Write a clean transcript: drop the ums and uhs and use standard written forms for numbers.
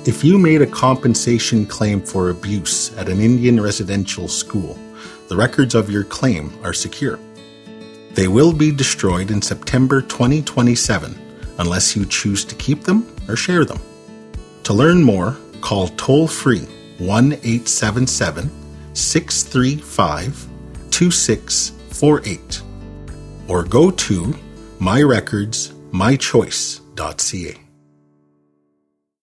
If you made a compensation claim for abuse at an Indian residential school, the records of your claim are secure. They will be destroyed in September 2027 unless you choose to keep them or share them. To learn more, call toll-free 1-877-635-2648 or go to myrecordsmychoice.ca.